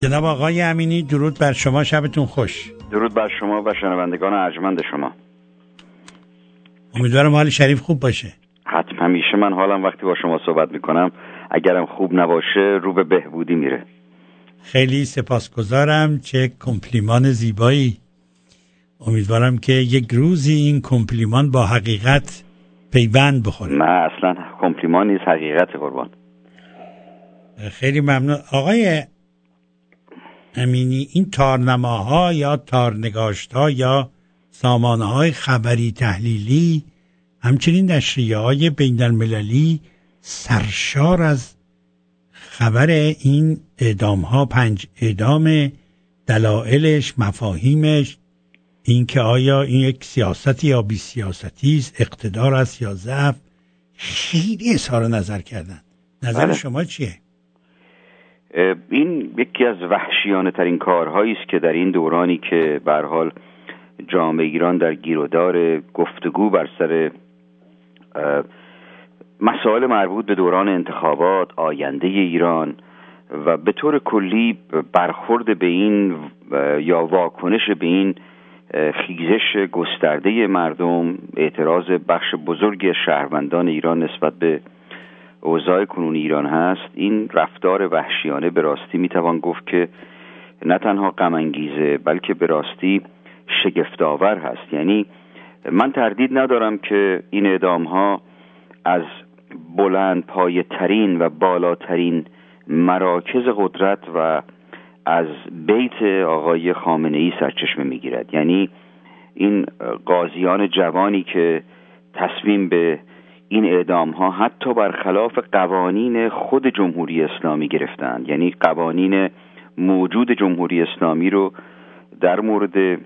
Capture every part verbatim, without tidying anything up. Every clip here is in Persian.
جناب آقای امینی، درود بر شما، شبتون خوش. درود بر شما و شنوندگان ارجمند شما. امیدوارم حال شریف خوب باشه. حتما. همیشه من حالم وقتی با شما صحبت میکنم اگرم خوب نباشه رو به بهبودی میره. خیلی سپاسگزارم، چه کمپلیمان زیبایی. امیدوارم که یک روزی این کمپلیمان با حقیقت پیوند بخوره. نه اصلا کمپلیمان نیست، حقیقت قربان. خیلی ممنون آقای امینی. این تارنماها یا تارنگاشت‌ها یا سامانه‌های خبری تحلیلی، همچنین نشریه‌های بین‌المللی سرشار از خبر این اعدام‌ها، پنج اعدام، دلایلش، مفاهیمش، این که آیا این یک سیاستی یا بی سیاستی است، اقتدار است یا ضعف، خیلی اظهار نظر کردن. نظر بله. شما چیه؟ این یکی از وحشیانه ترین کارهایی است که در این دورانی که به هر حال جامعه ایران در گیرودار گفتگو بر سر مسائل مربوط به دوران انتخابات، آینده ایران و به طور کلی برخورد به این یا واکنش به این خیزش گسترده مردم، اعتراض بخش بزرگی شهروندان ایران نسبت به اوضاع کنونی ایران هست، این رفتار وحشیانه به راستی میتوان گفت که نه تنها غم انگیزه بلکه به راستی شگفت‌آور هست. یعنی من تردید ندارم که این اعدام ها از بلند پایه ترین و بالاترین مراکز قدرت و از بیت آقای خامنه ای سرچشمه میگیرد. یعنی این غازیان جوانی که تصمیم به این اعدام ها حتی برخلاف قوانین خود جمهوری اسلامی گرفتند، یعنی قوانین موجود جمهوری اسلامی رو در مورد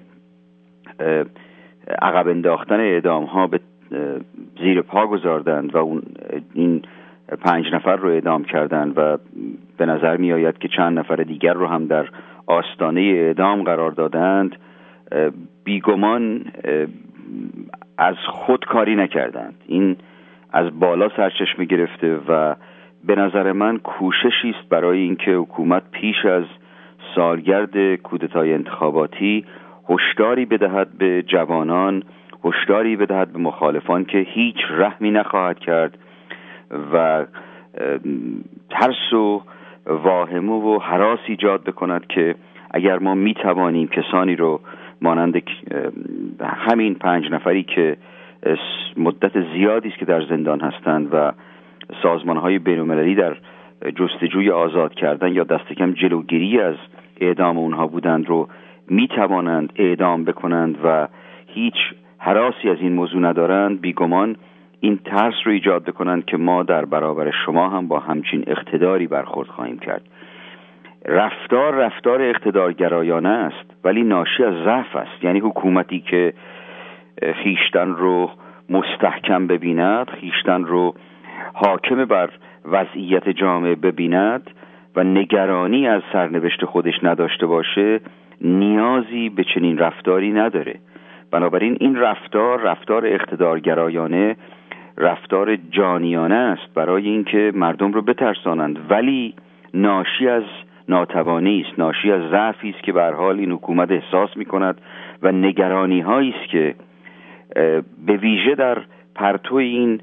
عقب انداختن اعدام ها به زیر پا گذاردند و اون این پنج نفر رو اعدام کردند و به نظر می آید که چند نفر دیگر رو هم در آستانه اعدام قرار دادند. بیگمان از خود کاری نکردند، این از بالا سرچشمه گرفته و به نظر من کوششی است برای اینکه حکومت پیش از سالگرد کودتای انتخاباتی هشداری بدهد به جوانان، هشداری بدهد به مخالفان که هیچ رحمی نخواهد کرد و ترس و واهمه و هراس ایجاد بکند که اگر ما میتوانیم کسانی رو مانند همین پنج نفری که مدت زیادی است که در زندان هستند و سازمان‌های بین‌المللی در جستجوی آزاد کردن یا دست کم جلوگیری از اعدام اونها بودند رو میتوانند اعدام بکنند و هیچ هراسی از این موضوع ندارند، بیگمان این ترس رو ایجاد بکنند که ما در برابر شما هم با همچین اقتداری برخورد خواهیم کرد. رفتار رفتار اقتدارگرایانه است ولی ناشی از ضعف است. یعنی حکومتی که خیشتن رو مستحکم ببیند، خیشتن رو حاکم بر وضعیت جامعه ببیند و نگرانی از سرنوشت خودش نداشته باشه، نیازی به چنین رفتاری نداره. بنابراین این رفتار رفتار اقتدارگرایانه، رفتار جانیانه است برای اینکه مردم رو بترسانند، ولی ناشی از ناتوانی است، ناشی از ضعفی است که به هر حال این حکومت احساس می‌کند و نگرانی هایی است که به ویژه در پرتو این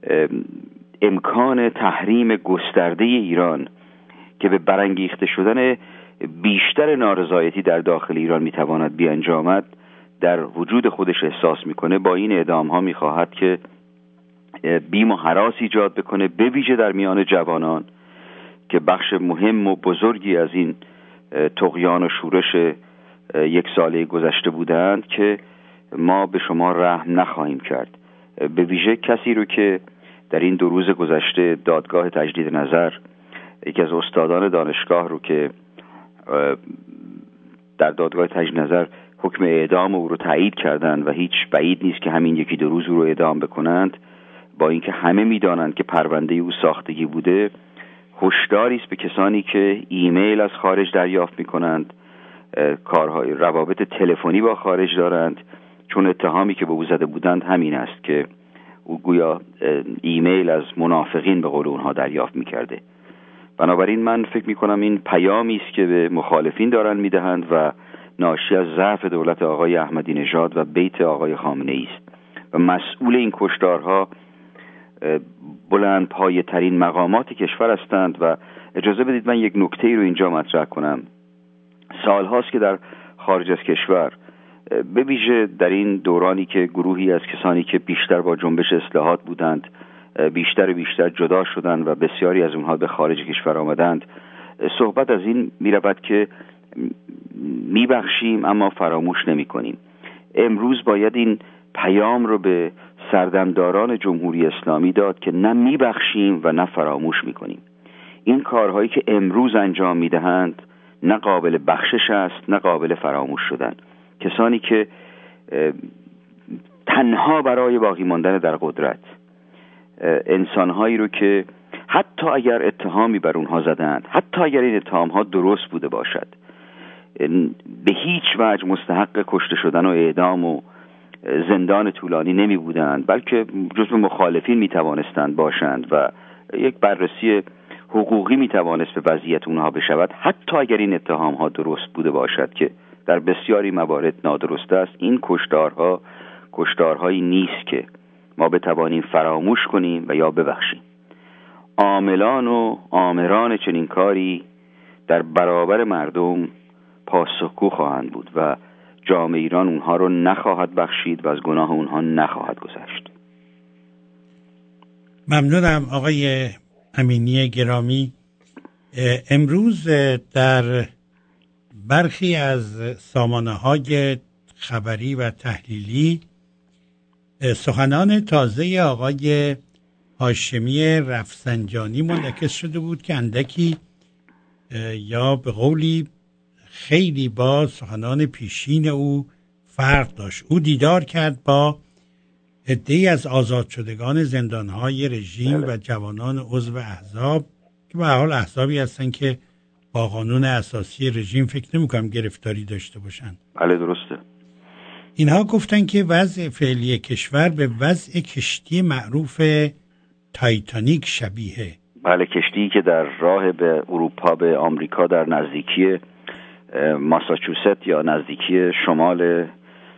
امکان تحریم گسترده ایران که به برانگیخته شدن بیشتر نارضایتی در داخل ایران میتواند بیانجامد در وجود خودش احساس میکنه. با این اعدام ها میخواهد که بیم و هراس ایجاد بکنه، به ویژه در میان جوانان که بخش مهم و بزرگی از این طغیان و شورش یک ساله گذشته بودند که ما به شما رحم نخواهیم کرد. به ویژه کسی رو که در این دو روز گذشته دادگاه تجدید نظر یکی از استادان دانشگاه رو که در دادگاه تجدید نظر حکم اعدام او رو تایید کردند و هیچ بعید نیست که همین یکی دو روز رو اعدام بکنند، با اینکه همه میدانند که پرونده او ساختگی بوده، هشداری است به کسانی که ایمیل از خارج دریافت میکنند، کارهای روابط تلفنی با خارج دارند، چون اتهامی که به او زده بودند همین است که او گویا ایمیل از منافقین به قول اونها دریافت میکرده. بنابراین من فکر میکنم این پیامی است که به مخالفین دارن میدهند و ناشی از ضعف دولت آقای احمدی نژاد و بیت آقای خامنه ای است و مسئول این کشتارها بلند پایه ترین مقامات کشور هستند. و اجازه بدید من یک نکته رو اینجا مطرح کنم. سال هاست که در خارج از کشور، به ویژه در این دورانی که گروهی از کسانی که بیشتر با جنبش اصلاحات بودند بیشتر و بیشتر جدا شدند و بسیاری از اونها به خارج کشور آمدند، صحبت از این می رود که میبخشیم اما فراموش نمی کنیم. امروز باید این پیام رو به سردمداران جمهوری اسلامی داد که نه میبخشیم و نه فراموش می کنیم. این کارهایی که امروز انجام می دهند نه قابل بخشش است نه قابل فراموش شدن. کسانی که تنها برای باقی ماندن در قدرت، انسانهایی رو که حتی اگر اتهامی بر اونها زدند، حتی اگر این اتهامها درست بوده باشد، به هیچ وجه مستحق کشته شدن و اعدام و زندان طولانی نمی بودند، بلکه جزو مخالفین می توانستند باشند و یک بررسی حقوقی می توانست به وضعیت اونها بشود. حتی اگر این اتهامها درست بوده باشد که در بسیاری موارد نادرست است، این کشتارها کشتارهایی نیست که ما بتوانیم فراموش کنیم و یا ببخشیم. عاملان و آمران چنین کاری در برابر مردم پاسخگو خواهند بود و جامعه ایران اونها رو نخواهد بخشید و از گناه اونها نخواهد گذشت. ممنونم آقای امینی گرامی. امروز در برخی از سامانه‌های خبری و تحلیلی سخنان تازه آقای هاشمی رفسنجانی منعکس شده بود که اندکی یا به قولی خیلی با سخنان پیشین او فرق داشت. او دیدار کرد با عده‌ای از آزاد شدگان زندانهای رژیم و جوانان عضو احزاب که به هر حال احزابی هستن که با قانون اساسی رژیم فکر نمی‌کنم گرفتاری داشته باشن. بله درسته. اینها گفتن که وضع فعلی کشور به وضع کشتی معروف تایتانیک شبیه. بله، کشتی که در راه به اروپا به آمریکا در نزدیکی ماساچوست یا نزدیکی شمال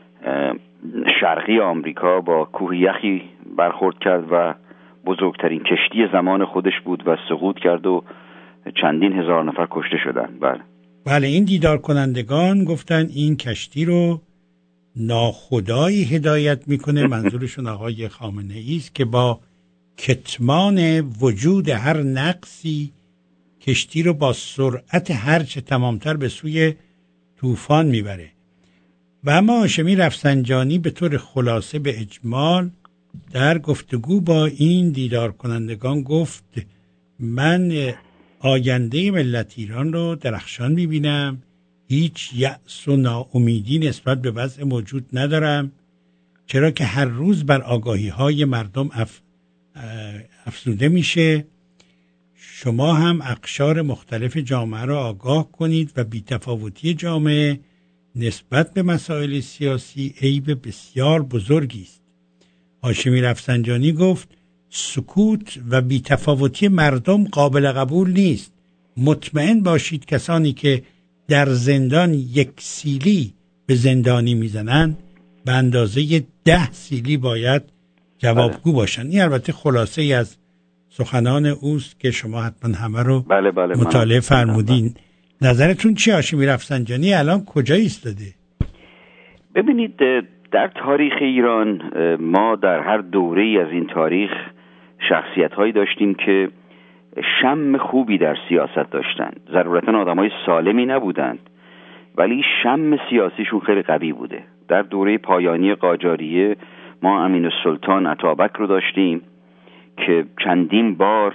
شرقی آمریکا با کوه یخی برخورد کرد و بزرگترین کشتی زمان خودش بود و سقوط کرد و چندین هزار نفر کشته شدند. بله بله این دیدار کنندگان گفتن این کشتی رو ناخدایی هدایت میکنه. منظورشون آقای خامنه ای است که با کتمان وجود هر نقصی کشتی رو با سرعت هرچه تمامتر به سوی طوفان میبره. و اما هاشمی رفسنجانی به طور خلاصه به اجمال در گفتگو با این دیدار کنندگان گفت من آینده ملت ایران رو درخشان میبینم، هیچ یأس و ناامیدی نسبت به وضع موجود ندارم، چرا که هر روز بر آگاهی های مردم اف... افزوده میشه. شما هم اقشار مختلف جامعه را آگاه کنید و بی‌تفاوتی جامعه نسبت به مسائل سیاسی عیب بسیار بزرگی است. هاشمی رفسنجانی گفت سکوت و بی‌تفاوتی مردم قابل قبول نیست. مطمئن باشید کسانی که در زندان یک سیلی به زندانی میزنن به اندازه ده سیلی باید جوابگو باشن. این البته خلاصه ای از سخنان اوست که شما حتما همه رو بله بله مطالعه فرمودین. نظرتون چی هاشمی رفسنجانی الان کجا ایستاده؟ ببینید در تاریخ ایران ما در هر دوره‌ای از این تاریخ شخصیت‌هایی داشتیم که شم خوبی در سیاست داشتند. ضرورتاً آدمای سالمی نبودند ولی شم سیاسیشون خیلی قوی بوده. در دوره پایانی قاجاریه ما امین‌السلطان اتابک رو داشتیم که چندین بار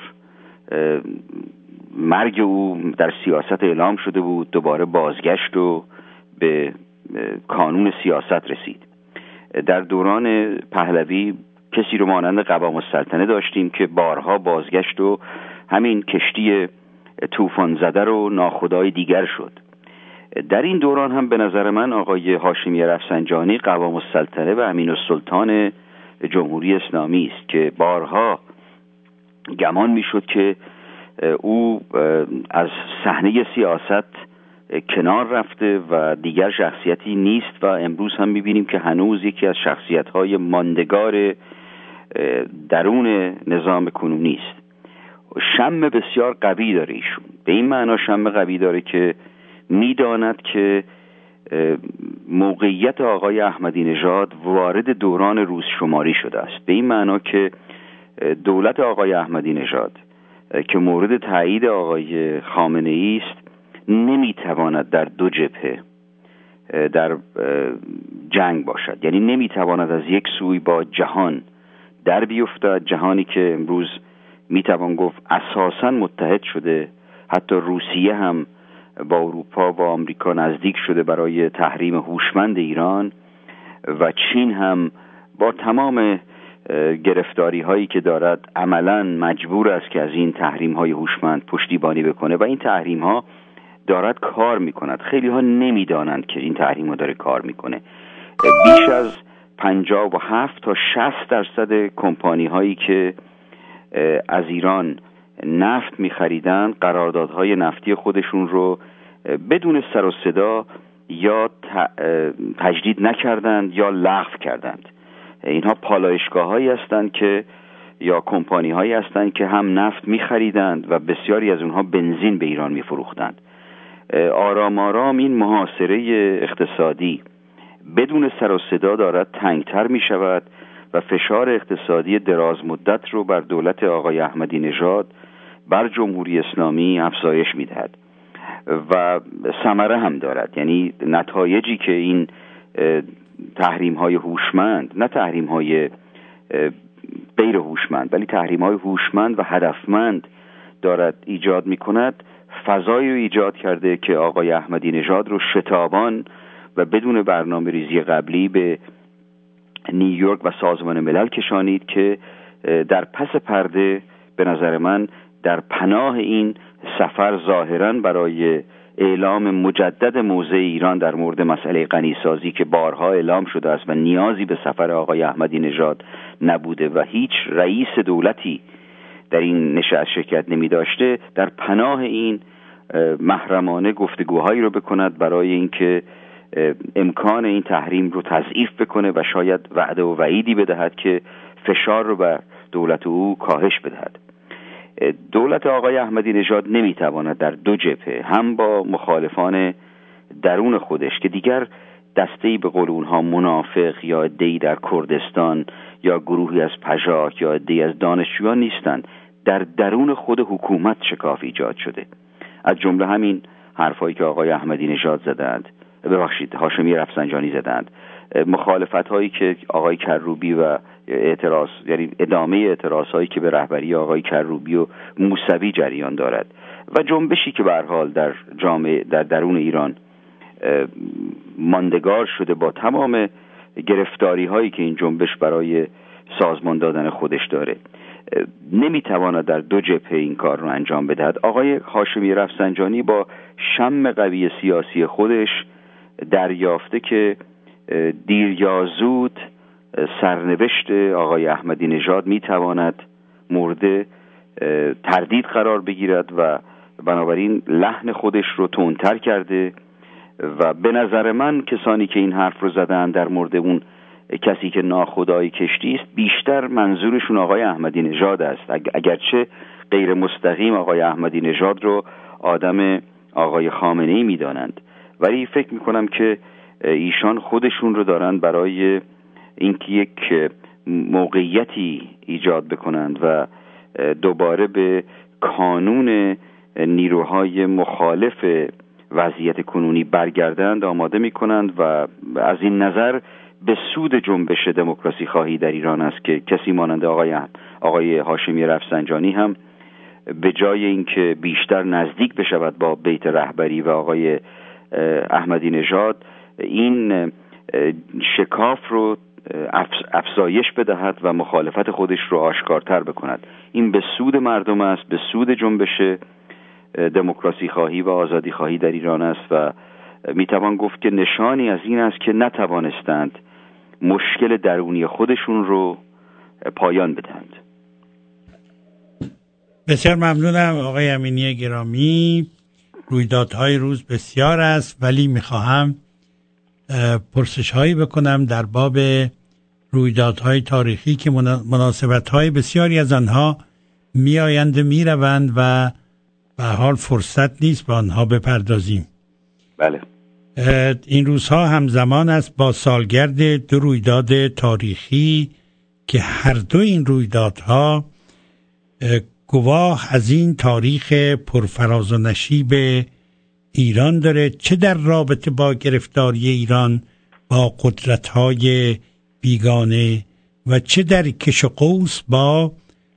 مرگ او در سیاست اعلام شده بود، دوباره بازگشت و به کانون سیاست رسید. در دوران پهلوی کسی رو مانند قوام السلطنه داشتیم که بارها بازگشت و همین کشتی طوفان زده رو ناخدای دیگر شد. در این دوران هم به نظر من آقای هاشمی رفسنجانی قوام السلطنه و امین‌السلطان جمهوری اسلامی است که بارها گمان میشد که او از صحنه سیاست کنار رفته و دیگر شخصیتی نیست و امروز هم می‌بینیم که هنوز یکی از شخصیت‌های ماندگار درون نظام کنونی است. شم بسیار قوی داره ایشون، به این معنا شم قوی داره که می‌داند که موقعیت آقای احمدی نژاد وارد دوران روز شماری شده است، به این معنا که دولت آقای احمدی نژاد که مورد تایید آقای خامنه‌ای است نمیتواند در دو جبهه در جنگ باشد، یعنی نمیتواند از یک سوی با جهان در بیفتد، جهانی که امروز میتوان گفت اساساً متحد شده، حتی روسیه هم با اروپا و آمریکا نزدیک شده برای تحریم هوشمند ایران و چین هم با تمام گرفتاری هایی که دارد عملاً مجبور است که از این تحریم های هوشمند پشتیبانی بکنه و این تحریم ها دارد کار میکند. خیلی ها نمیدانند که این تحریم ها داره کار میکنه. بیش از پنجاه و هفت تا شصت درصد کمپانی هایی که از ایران نفت میخریدن قراردادهای نفتی خودشون رو بدون سر و صدا یا تجدید نکردند یا لغو کردند. اینها پالایشگاه هایی هستند که یا کمپانی هایی هستند که هم نفت میخریدند و بسیاری از اونها بنزین به ایران میفروختند. آرام آرام این محاصره اقتصادی بدون سر و صدا دارد تنگتر می شود و فشار اقتصادی دراز مدت رو بر دولت آقای احمدی نژاد، بر جمهوری اسلامی افزایش می دهد و ثمره هم دارد. یعنی نتایجی که این تحریم های هوشمند، نه تحریم های غیر هوشمند ولی تحریم های هوشمند و هدفمند دارد ایجاد می کند، فضایی رو ایجاد کرده که آقای احمدی نژاد رو شتابان و بدون برنامه ریزی قبلی به نیویورک و سازمان ملل کشانید که در پس پرده به نظر من در پناه این سفر ظاهراً برای اعلام مجدد موضع ایران در مورد مسئله غنیسازی که بارها اعلام شده است و نیازی به سفر آقای احمدی نژاد نبوده و هیچ رئیس دولتی در این نشست شرکت نمی داشته، در پناه این محرمانه گفتگوهایی رو بکند برای اینکه امکان این تحریم رو تضعیف بکنه و شاید وعده و وعیدی بدهد که فشار رو بر دولت او کاهش بدهد. دولت آقای احمدی نژاد نمیتواند در دو جبهه، هم با مخالفان درون خودش که دیگر دسته‌ای به قول اونها منافق یا عده‌ای در کردستان یا گروهی از پژاک یا عده‌ای از دانشجویان نیستند، در درون خود حکومت شکاف ایجاد شده. از جمله همین حرفایی که آقای احمدی نژاد زدند، ببخشید هاشمی رفسنجانی زدند، مخالفت هایی که آقای کروبی و اعتراض، یعنی ادامه اعتراض هایی که به رهبری آقای کروبی و موسوی جریان دارد و جنبشی که به هر حال در جامعه در درون ایران ماندگار شده با تمام گرفتاری هایی که این جنبش برای سازمان دادن خودش داره، نمیتواند در دو جبهه این کار رو انجام بدهد. آقای هاشمی رفسنجانی با شم قوی سیاسی خودش دریافته که دیر یا زود سرنوشت آقای احمدی نژاد میتواند مورد تردید قرار بگیرد و بنابراین لحن خودش رو تندتر کرده و به نظر من کسانی که این حرف رو زدن در مورد اون کسی که ناخدای کشتی است بیشتر منظورشون آقای احمدی نژاد است، اگرچه غیر مستقیم آقای احمدی نژاد رو آدم آقای خامنه‌ای میدانند، ولی فکر میکنم که ایشان خودشون رو دارند برای اینکه یک موقعیتی ایجاد بکنند و دوباره به کانون نیروهای مخالف وضعیت کنونی برگردند آماده میکنند و از این نظر به سود جنبش دموکراسی خواهی در ایران است که کسی مانند آقای آقای هاشمی رفسنجانی هم به جای اینکه بیشتر نزدیک بشود با بیت رهبری و آقای احمدی نژاد، این شکاف رو افزایش بدهد و مخالفت خودش رو آشکارتر بکند. این به سود مردم است، به سود جنبش دموکراسی خواهی و آزادی خواهی در ایران است و میتوان گفت که نشانی از این است که نتوانستند مشکل درونی خودشون رو پایان بدهند. بسیار ممنونم آقای امینی گرامی. رویدادهای روز بسیار است، ولی میخواهم پرسش هایی بکنم در باب رویدادهای تاریخی که مناسبت های بسیاری از آنها می آیند و می روند و به حال فرصت نیست به آنها بپردازیم. بله. این روزها همزمان است با سالگرد دو رویداد تاریخی که هر دو این رویدادها گواه از این تاریخ پرفراز و نشیب ایران داره، چه در رابطه با گرفتاری ایران با قدرت‌های بیگانه و چه در کش و قوس با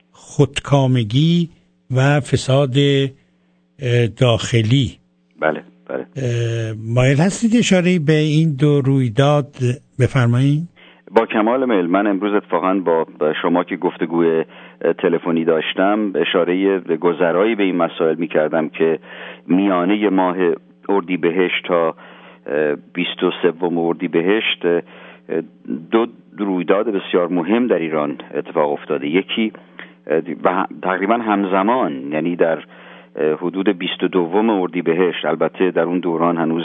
خودکامگی و فساد داخلی. بله بله. مایل هستید اشاره به این دو رویداد بفرمایید؟ با کمال میل. من امروز اتفاقا با شما که گفتگوی تلفنی داشتم اشاره گذرایی به این مسائل می کردم که میانه ماه اردیبهشت تا بیست و سوم اردیبهشت دو رویداد بسیار مهم در ایران اتفاق افتاده. یکی و تقریبا همزمان، یعنی در حدود بیست و دوم اردیبهشت، البته در اون دوران هنوز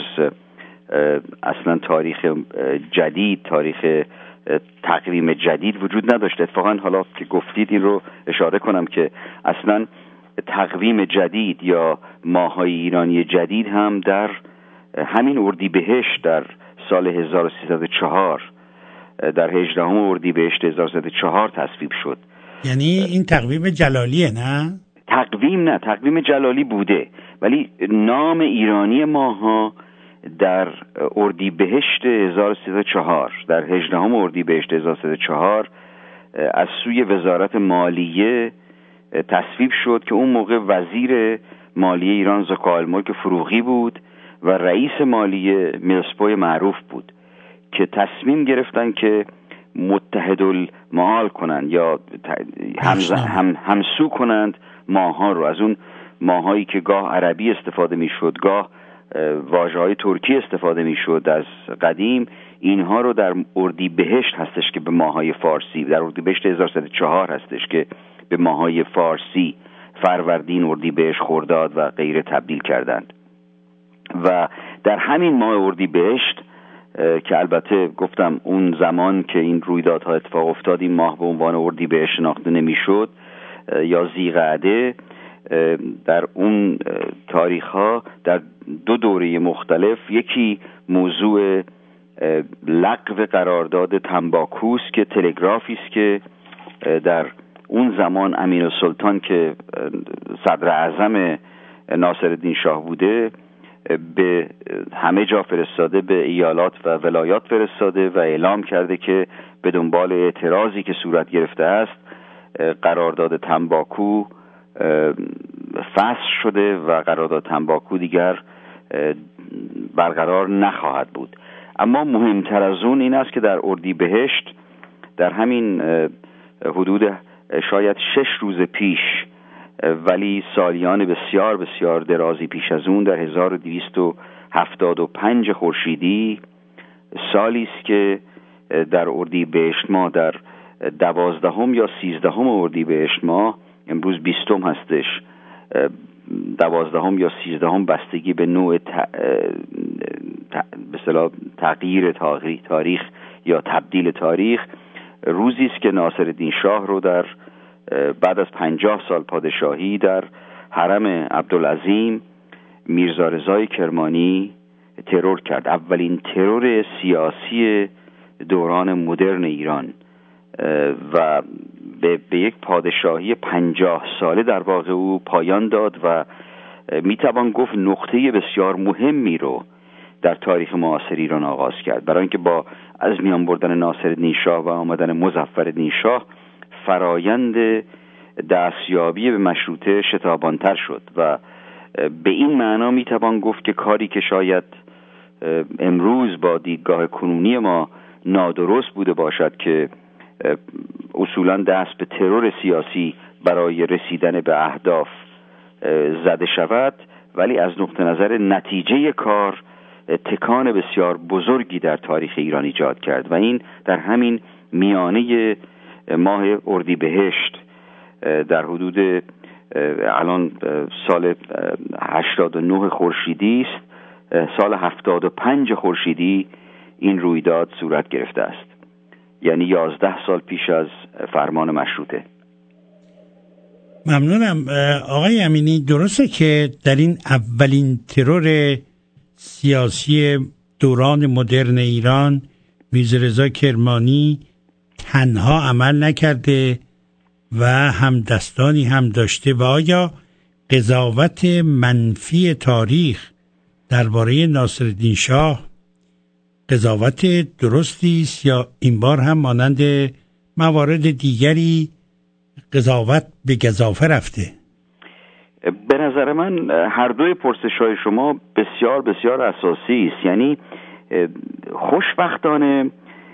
اصلا تاریخ جدید، تاریخ تقویم جدید وجود نداشت. اتفاقا حالا که گفتید این رو اشاره کنم که اصلا تقویم جدید یا ماه‌های ایرانی جدید هم در همین اردیبهشت در سال هزار و سیصد و چهار، در هجدهم اردیبهشت هزار و سیصد و چهار تصویب شد. یعنی این تقویم جلالیه؟ نه تقویم نه تقویم جلالی بوده، ولی نام ایرانی ماها در اردیبهشت هزار و سیصد و چهار، در هجدهم اردیبهشت هزار و سیصد و چهار از سوی وزارت مالیه تصویب شد که اون موقع وزیر مالیه ایران ذوالملک فروغی بود و رئیس مالیه میرسپوی معروف بود که تصمیم گرفتن که متحدالمعال کنند یا هم همسو کنند ماها رو. از اون ماهایی که گاه عربی استفاده میشد، گاه واژه‌های ترکی استفاده میشد از قدیم، اینها رو در اردیبهشت هستش که به ماههای فارسی، در اردیبهشت هزار و سیصد و چهار هستش که به ماههای فارسی فروردین، اردیبهشت، خرداد و غیره تبدیل کردند. و در همین ماه اردیبهشت که البته گفتم اون زمان که این رویدادها اتفاق افتاد این ماه به عنوان اردیبهشت شناخته نمیشد یا ذی‌قعده، در اون تاریخ ها در دو دوره مختلف، یکی موضوع لغو قرارداد تنباکوست که تلگرافی است که در اون زمان امیرالسلطان که صدر اعظم ناصرالدین شاه بوده به همه جا فرستاده، به ایالات و ولایات فرستاده و اعلام کرده که به دنبال اعتراضی که صورت گرفته است قرارداد تنباکو فسخ شده و قرارداد تنباکو دیگر برقرار نخواهد بود. اما مهمتر از اون این است که در اردیبهشت در همین حدود شاید شش روز پیش، ولی سالیان بسیار بسیار درازی پیش از اون، در هزار و دویست و هفتاد و پنج خورشیدی، سالی است که در اردیبهشت ماه، در دوازدهم یا سیزدهم اردیبهشت ماه، امروز بیستم هستش، دوازدهم یا سیزدهم بستگی به نوع ت... ت... به اصطلاح تغییر تاریخ تاریخ یا تبدیل تاریخ، روزی است که ناصرالدین شاه رو در بعد از پنجاه سال پادشاهی در حرم عبدالعظیم میرزا رضای کرمانی ترور کرد. اولین ترور سیاسی دوران مدرن ایران و به, به یک پادشاهی پنجاه ساله در واقع او پایان داد و میتوان گفت نقطه بسیار مهمی رو در تاریخ معاصر ایران آغاز کرد، برای اینکه با از میان بردن ناصرالدین شاه و آمدن مظفرالدین شاه فرایند دستیابی به مشروطه شتابانتر شد و به این معنا میتوان گفت که کاری که شاید امروز با دیدگاه کنونی ما نادرست بوده باشد که اصولا دست به ترور سیاسی برای رسیدن به اهداف زده شود، ولی از نقطه نظر نتیجه کار تکان بسیار بزرگی در تاریخ ایران ایجاد کرد و این در همین میانه ماه اردیبهشت در حدود الان سال هشتاد و نه خورشیدی است، سال هفتاد و پنج خورشیدی این رویداد صورت گرفته است، یعنی یازده سال پیش از فرمان مشروطه. ممنونم. آقای امینی، درسته که در این اولین ترور سیاسی دوران مدرن ایران میرزا رضا کرمانی تنها عمل نکرده و هم دستانی هم داشته، و آیا قضاوت منفی تاریخ درباره ناصرالدین شاه قضاوت درستی است یا این بار هم مانند موارد دیگری قضاوت به گزافه رفته؟ به نظر من هر دوی پرسش‌های شما بسیار بسیار اساسی است. یعنی خوشبختانه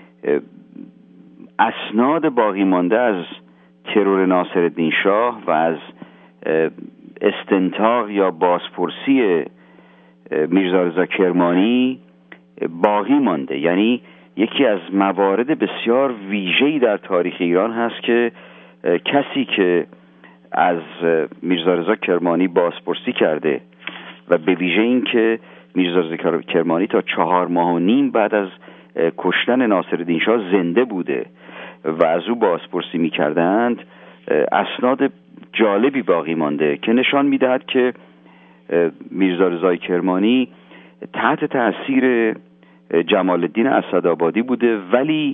اسناد باقی مانده از ترور ناصرالدین شاه و از استنتاق یا بازپرسی میرزا رضا کرمانی باقی مانده. یعنی یکی از موارد بسیار ویژه‌ای در تاریخ ایران هست که کسی که از میرزا رضا کرمانی بازپرسی کرده و به ویژه این که میرزا رضا کرمانی تا چهار ماه و نیم بعد از کشتن ناصرالدین شاه زنده بوده و از او بازپرسی می‌کردند، اسناد جالبی باقی مانده که نشان می‌دهد که میرزا رضا کرمانی تحت تأثیر جمال الدین اسدآبادی بوده، ولی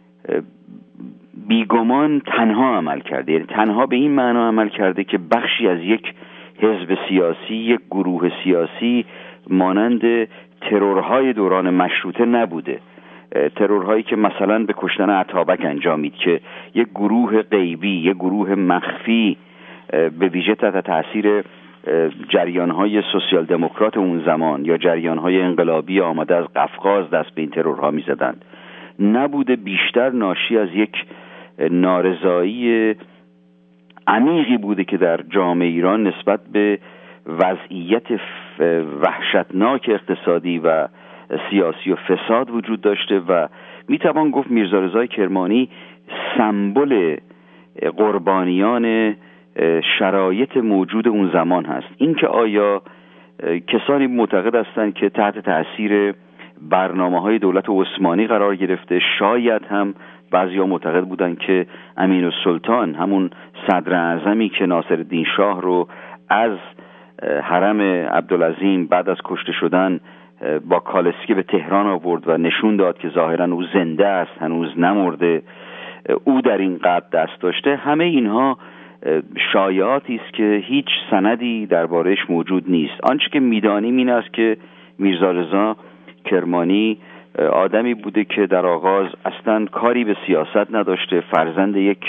بیگمان تنها عمل کرده. یعنی تنها به این معنا عمل کرده که بخشی از یک حزب سیاسی، یک گروه سیاسی مانند ترورهای دوران مشروطه نبوده، ترورهایی که مثلا به کشتن اتابک انجامید که یک گروه غیبی، یک گروه مخفی به ویژه تحت تأثیر جریانهای سوسیال دموکرات اون زمان یا جریانهای انقلابی آمده از قفقاز دست به این ترورها می زدند نبوده، بیشتر ناشی از یک نارضایی عمیقی بوده که در جامعه ایران نسبت به وضعیت وحشتناک اقتصادی و سیاسی و فساد وجود داشته و میتوان گفت میرزا رضا کرمانی سمبل قربانیان شرایط موجود اون زمان هست. اینکه آیا کسانی معتقد هستند که تحت تأثیر برنامه‌های دولت عثمانی قرار گرفته، شاید هم بعضیا معتقد بودند که امین‌السلطان، همون صدر اعظمی که ناصرالدین شاه رو از حرم عبدالعظیم بعد از کشته شدن با کالسکه به تهران آورد و نشون داد که ظاهراً او زنده است، هنوز نمرده، او در این قتل دست داشته، همه اینها شایعاتی است که هیچ سندی درباره‌اش موجود نیست. آنچه که می‌دانیم این است که میرزا رضا کرمانی آدمی بوده که در آغاز اصلاً کاری به سیاست نداشته، فرزند یک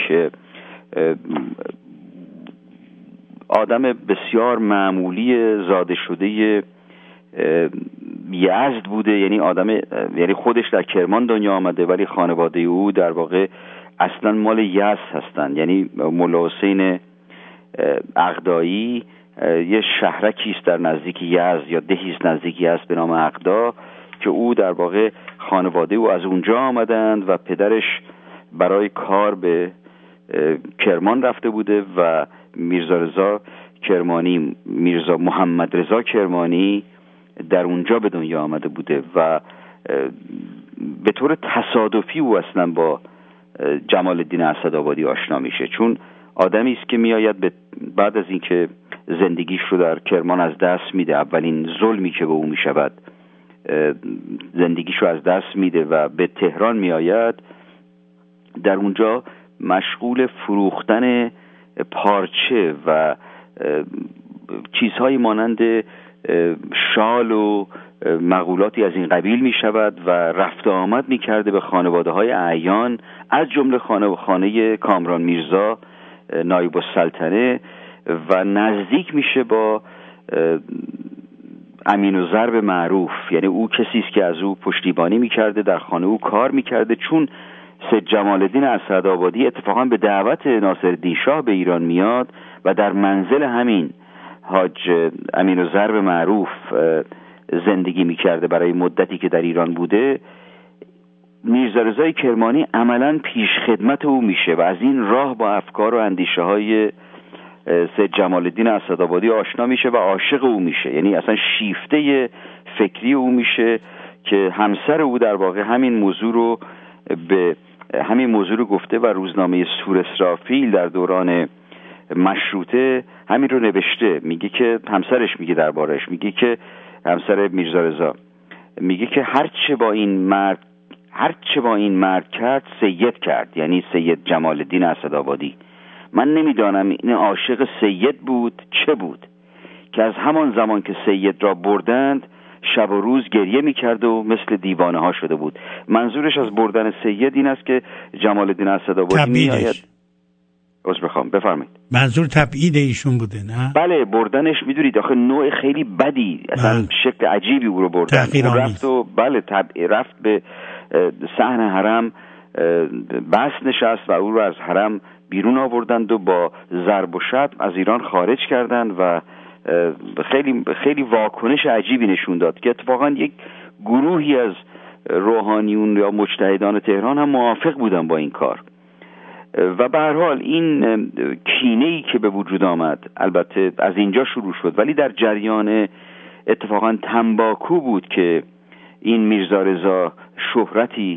آدم بسیار معمولی زاده شده یزد بوده. یعنی آدم، یعنی خودش در کرمان دنیا آمده ولی خانواده او در واقع اصلا مال یزد هستند. یعنی مولا حسین عقدایی یه شهرکی است در نزدیک یزد یا دهی است نزدیک یزد به نام عقدا که او در واقع خانواده او از اونجا آمدند و پدرش برای کار به کرمان رفته بوده و میرزا رضا کرمانی، میرزا محمد رضا کرمانی در اونجا به دنیا آمده بوده و به طور تصادفی او اصلا با جمال الدین اسدآبادی آشنا میشه، چون آدمی است که میآید بعد از اینکه زندگیش رو در کرمان از دست میده، اولین ظلمی که به او میشود، زندگیش رو از دست میده و به تهران میآید، در اونجا مشغول فروختن پارچه و چیزهایی مانند شال و مقولاتی از این قبیل می شود و رفت آمد می کرده به خانواده های اعیان، از جمله خانه خانه کامران میرزا نایب السلطنه و نزدیک میشه با امین الضرب معروف. یعنی او کسی است که از او پشتیبانی می کرده، در خانه او کار می کرده، چون سید جمال الدین اسدآبادی اتفاقا به دعوت ناصرالدین شاه به ایران میاد و در منزل همین حاج امین الضرب معروف زندگی میکرده برای مدتی که در ایران بوده. میرزا رضا کرمانی عملاً پیش خدمت او میشه و از این راه با افکار و اندیشه های سید جمال الدین اسدآبادی آشنا میشه و عاشق او میشه، یعنی اصلا شیفته فکری او میشه که همسر او در واقع همین موضوع رو به همین موضوع رو گفته و روزنامه سور اسرافیل در دوران مشروطه همین رو نوشته. میگه که همسرش میگه دربارش، میگه که همسر میرزا رضا میگه که هرچه با این مرد هرچه با این مرد کرد سید کرد، یعنی سید جمال الدین اسدآبادی. من نمیدانم این عاشق سید بود چه بود که از همان زمان که سید را بردند شب و روز گریه میکرد و مثل دیوانه ها شده بود. منظورش از بردن سید این است که جمال الدین اسدآبادی میآید. از بخوام بفرمایید. منظور تبعید ایشون بوده نه؟ بله، بردنش میدونید آخه نوع خیلی بدی، اصلا شکل عجیبی او رو بردن. او رفت و بله تبع رفت به صحن حرم بس نشست و او رو از حرم بیرون آوردند و با ضرب و شتم از ایران خارج کردند و خیلی خیلی واکنش عجیبی نشون داد که اتفاقا یک گروهی از روحانیون یا مجتهدان تهران هم موافق بودن با این کار. و به هر حال این کینه‌ای که به وجود آمد البته از اینجا شروع شد، ولی در جریان اتفاقا تنباکو بود که این میرزا رضا شهرتی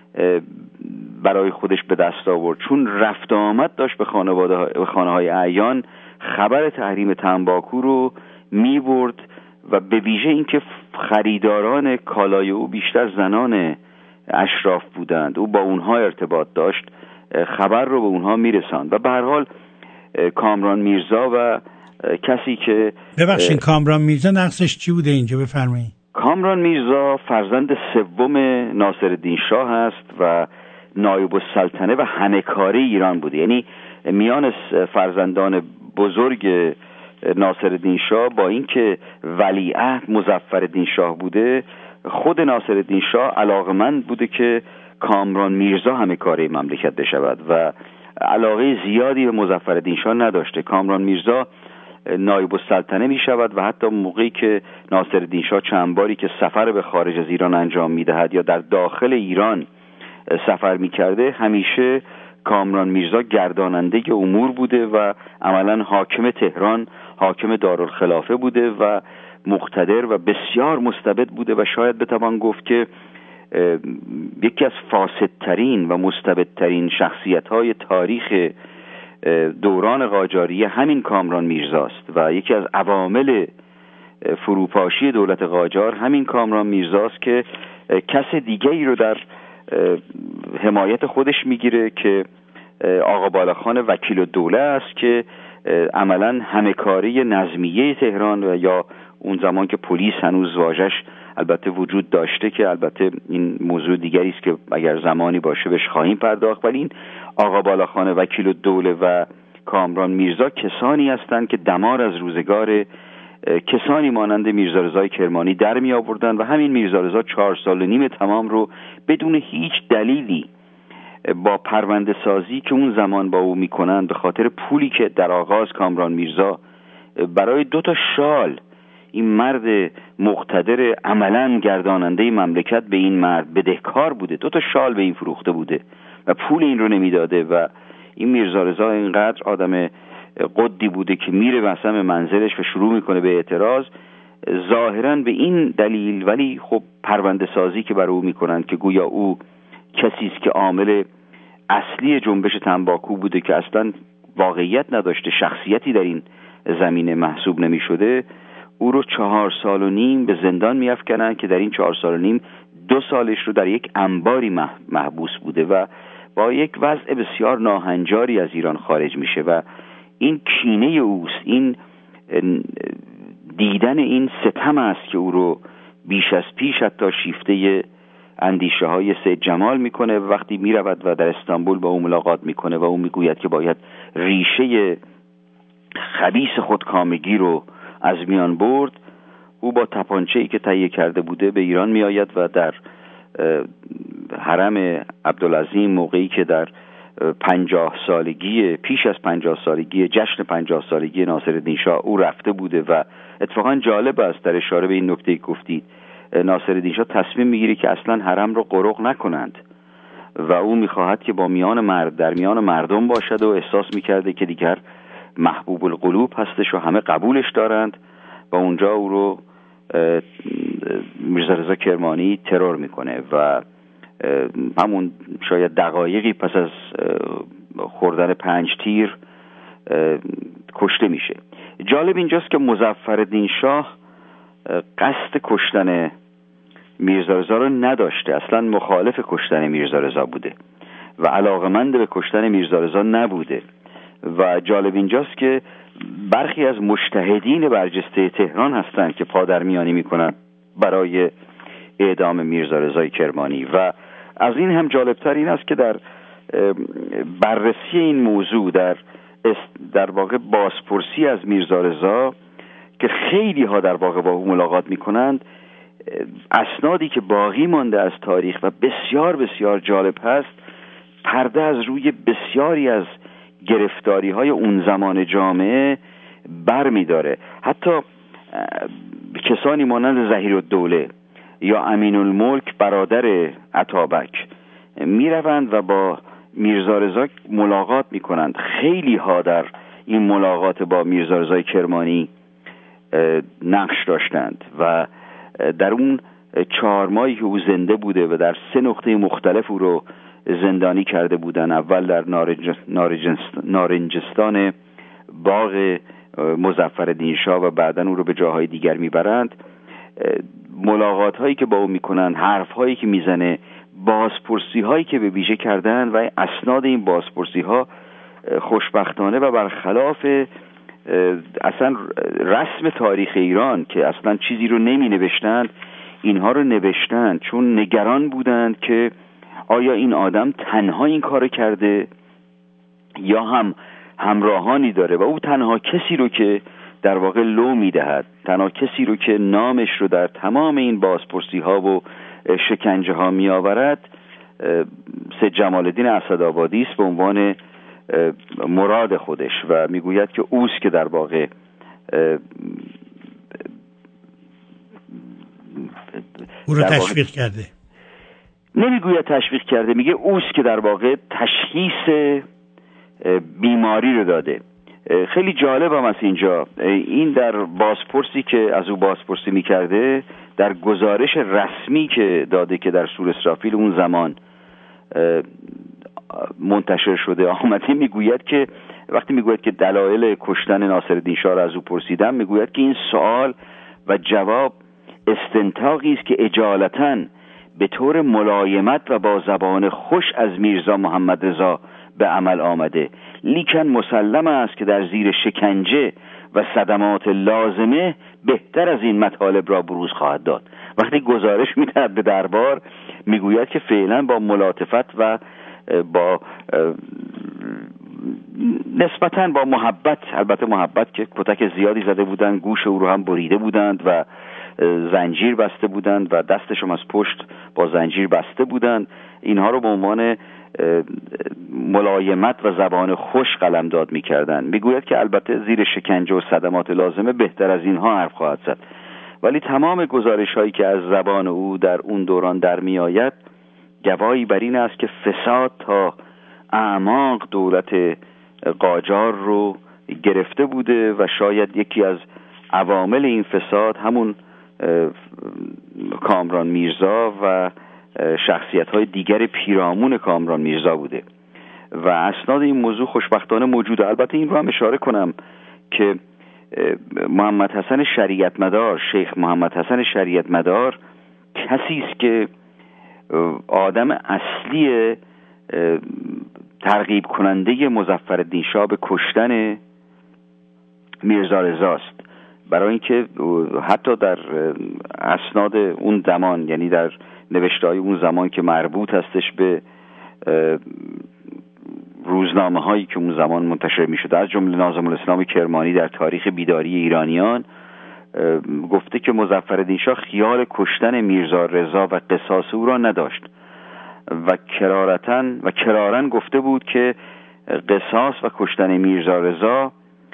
برای خودش به دست آورد، چون رفت آمد داشت به خانواده به خانه‌های اعیان خبر تحریم تنباکو رو می‌برد و به ویژه اینکه خریداران کالای او بیشتر زنان اشراف بودند، او با اونها ارتباط داشت، خبر رو به اونها میرساند. و به هر حال کامران میرزا و کسی که ببخشید کامران میرزا نقصش چی بوده اینجا بفرمایید؟ کامران میرزا فرزند سوم ناصرالدین شاه است و نایب السلطنه و همه‌کاره ایران بوده، یعنی میان فرزندان بزرگ ناصرالدین شاه با اینکه ولیعهد مظفرالدین شاه بوده، خود ناصرالدین شاه علاقمند بوده که کامران میرزا همه‌کاره مملکت بشود و علاقه زیادی به مظفرالدین شاه نداشته. کامران میرزا نایب السلطنه می شود و حتی موقعی که ناصرالدین شاه چند باری که سفر به خارج از ایران انجام می دهد یا در داخل ایران سفر می کرده، همیشه کامران میرزا گرداننده امور بوده و عملا حاکم تهران، حاکم دارالخلافه بوده و مقتدر و بسیار مستبد بوده و شاید بتوان گفت که یکی از فاسدترین و مستبدترین شخصیت‌های تاریخ دوران قاجاریه همین کامران میرزاست و یکی از عوامل فروپاشی دولت قاجار همین کامران میرزاست که کس دیگری رو در حمایت خودش میگیره که آقا بالاخان وکیل الدوله است که عملاً همه‌کاره نظمیه تهران و یا اون زمان که پلیس هنوز واژش البته وجود داشته، که البته این موضوع دیگری است که اگر زمانی باشه بهش خواهیم پرداخت، ولی این آقا بالاخان وکیل الدوله و کامران میرزا کسانی هستند که دمار از روزگار کسانی مانند میرزا رضای کرمانی در می آوردن و همین میرزا رضا چهار سال و نیم تمام رو بدون هیچ دلیلی با پرونده سازی که اون زمان با او میکنن، به خاطر پولی که در آغاز کامران میرزا برای دو تا شال، این مرد مقتدر عملاً گرداننده مملکت به این مرد بدهکار بوده، دو تا شال به این فروخته بوده و پول این رو نمیداده و این میرزا رضا اینقدر آدم قدی بوده که میره مثلا منزلش و شروع میکنه به اعتراض، ظاهراً به این دلیل، ولی خب پرونده سازی که برای او میکنن که گویا او کسی است که عامل اصلی جنبش تنباکو بوده که اصلا واقعیت نداشته، شخصیتی در این زمینه محسوب نمیشده، او رو چهار سال و نیم به زندان میافکنن که در این چهار سال و نیم دو سالش رو در یک انباری محبوس بوده و با یک وضع بسیار ناهنجاری از ایران خارج میشه و این کینه اوست، این دیدن این ستم است که او رو بیش از پیش حتی شیفته اندیشه های سید جمال میکنه. وقتی میرود و در استانبول با او ملاقات میکنه و او میگوید که باید ریشه خبیث خودکامگی رو از میان برد، او با تپانچه‌ای که تهیه کرده بوده به ایران میآید و در حرم عبدالعظیم موقعی که در پنجاه سالگی پیش از پنجاه سالگی جشن پنجاه سالگی ناصرالدین شاه او رفته بوده و اتفاقا جالب است در اشاره به این نکته گفتید، ناصرالدین شاه تصمیم میگیره که اصلا حرم رو قرق نکنند و او میخواهد که با میان مرد در میان مردم باشد و احساس میکرده که دیگر محبوب القلوب هستش و همه قبولش دارند و اونجا او رو میرزا رضا کرمانی ترور میکنه و همون شاید دقایقی پس از خوردن پنج تیر کشته میشه. جالب اینجاست که مظفرالدین شاه قصد کشتن میرزا رضا رو نداشته، اصلا مخالف کشتن میرزا رضا بوده و علاقمند به کشتن میرزا رضا نبوده. و جالب اینجاست که برخی از مجتهدین برجسته تهران هستند که پادرمیانی میکنن برای اعدام میرزا رضا کرمانی. و از این هم جالبتر این است که در بررسی این موضوع، در در واقع بازپرسی از میرزا رضا که خیلی ها در واقع با او ملاقات میکنند، اسنادی که باقی مانده از تاریخ و بسیار بسیار جالب هست، پرده از روی بسیاری از گرفتاری های اون زمان جامعه بر می داره. حتی کسانی مانند ظهیرالدوله یا امین الملک برادر عطابک می روند و با میرزا رضا ملاقات می کنند. خیلی ها در این ملاقات با میرزا رضا کرمانی نقش داشتند و در اون چهار ماهی که او زنده بوده و در سه نقطه مختلف او رو زندانی کرده بودن، اول در نارنج... نارنجستان باغ مظفرالدین شاه و بعداً او رو به جاهای دیگر میبرند، ملاقات هایی که با او میکنن، حرف هایی که میزنه، بازپرسی هایی که به ویژه کردن و اسناد این بازپرسی ها خوشبختانه و برخلاف اصلا رسم تاریخ ایران که اصلا چیزی رو نمی نوشتند، اینها رو نوشتند چون نگران بودند که آیا این آدم تنها این کار کرده یا هم همراهانی داره و او تنها کسی رو که در واقع لو میدهد، تنها کسی رو که نامش رو در تمام این بازپرسی ها و شکنجه ها می آورد سید جمال الدین اسدآبادی است به عنوان مراد خودش و میگوید که اوست که در واقع او رو تشویق کرده. نمیگوید تشویق کرده، میگه اوست که در واقع تشخیص بیماری رو داده. خیلی جالب هم است اینجا، این در بازپرسی که از او بازپرسی میکرده، در گزارش رسمی که داده که در سور اسرافیل اون زمان منتشر شده آمده، میگوید که وقتی میگوید که دلایل کشتن ناصرالدین شاه را از او پرسیدم، میگوید که این سوال و جواب استنتاقی است که اجالتاً به طور ملایمت و با زبان خوش از میرزا محمد رضا به عمل آمده، لیکن مسلم است که در زیر شکنجه و صدمات لازمه بهتر از این مطالب را بروز خواهد داد. وقتی گزارش میدهد به دربار، میگوید که فعلا با ملاطفت و با نسبتاً با محبت، البته محبت که کتک زیادی زده بودند، گوش او رو هم بریده بودند و زنجیر بسته بودند و دستشم از پشت با زنجیر بسته بودند، اینها رو به عنوان ملایمت و زبان خوش قلمداد می‌کردند. میگوید که البته زیر شکنجه و صدمات لازمه بهتر از اینها حرف خواهد زد، ولی تمام گزارش‌هایی که از زبان او در اون دوران در می‌آید گواهی بر این است که فساد تا اعماق دولت قاجار رو گرفته بوده و شاید یکی از عوامل این فساد همون کامران میرزا و شخصیت‌های دیگر پیرامون کامران میرزا بوده و اسناد این موضوع خوشبختانه موجوده. البته این رو هم اشاره کنم که محمد حسن شریعت مدار، شیخ محمد حسن شریعت مدار کسی است که آدم اصلی ترغیب کننده مظفرالدین شاه به کشتن میرزا رضا است، برای اینکه حتی در اسناد اون زمان، یعنی در نوشته‌های اون زمان که مربوط هستش به روزنامه هایی که اون زمان منتشر می شده، از جمله ناظم الاسلام کرمانی در تاریخ بیداری ایرانیان گفته که مظفرالدین شاه خیال کشتن میرزا رضا و قصاص او را نداشت و کرارتاً و کراراً گفته بود که قصاص و کشتن میرزا رضا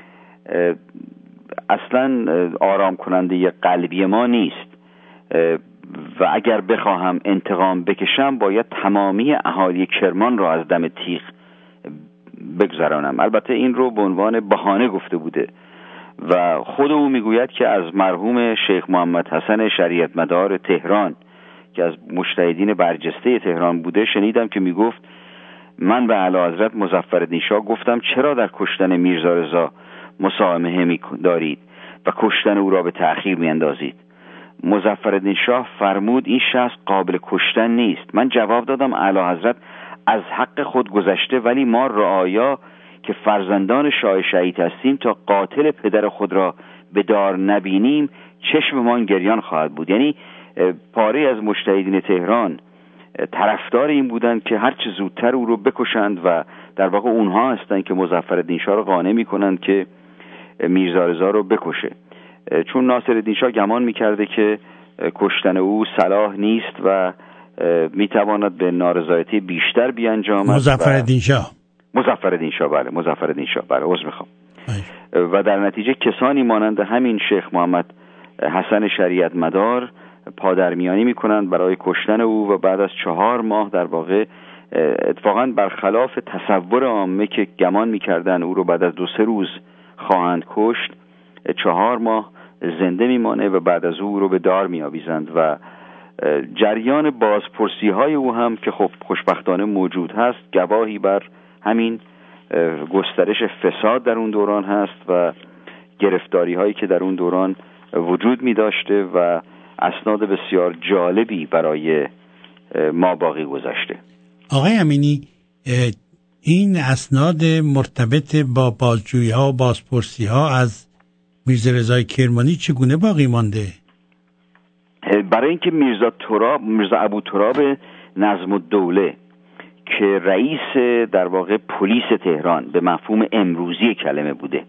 اصلاً آرام کننده قلبی ما نیست و اگر بخواهم انتقام بکشم باید تمامی اهالی کرمان را از دم تیغ بگذرانم. البته این رو به عنوان بهانه گفته بوده و خود او میگوید که از مرحوم شیخ محمد حسن شریعت مدار تهران که از مجتهدین برجسته تهران بوده شنیدم که میگفت من به اعلیحضرت مظفرالدین شاه گفتم چرا در کشتن میرزا رضا مساهمه می دارید و کشتن او را به تأخیر می اندازید. مظفرالدین شاه فرمود این شخص قابل کشتن نیست. من جواب دادم اعلیحضرت از حق خود گذشته، ولی ما رعایا که فرزندان شاه شهید هستیم تا قاتل پدر خود را به دار نبینیم چشممان گریان خواهد بود. یعنی پاره از مجتهدین تهران طرفدار این بودند که هر چه زودتر او رو بکشند و در واقع اونها هستند که مظفرالدین شاه رو قانع میکنند که میرزا رضا رو بکشه، چون ناصرالدین شاه گمان میکرده که کشتن او صلاح نیست و میتواند به نارضایتی بیشتر بیانجامد. مظفرالدین شاه مظفرالدین شاه بله مظفرالدین شاه بله عذر میخوام. و در نتیجه کسانی مانند همین شیخ محمد حسن شریعت مدار پادرمیانی میکنند برای کشتن او و بعد از چهار ماه در واقع اتفاقا برخلاف تصور عامه که گمان میکردن او رو بعد از دو سه روز خواهند کشت، چهار ماه زنده میمانه و بعد از او رو به دار میآویزند و جریان بازپرسی های او هم که خب خوشبختانه موجود هست گواهی بر همین گسترش فساد در اون دوران هست و گرفتاری هایی که در اون دوران وجود می داشته و اسناد بسیار جالبی برای ما باقی گذاشته. آقای امینی، این اسناد مرتبط با بازجویی ها و بازپرسی ها از میرزا رضای کرمانی چگونه باقی مانده؟ برای اینکه میرزا تراب میرزا ابو تراب نظم الدوله که رئیس در واقع پلیس تهران به مفهوم امروزی کلمه بوده،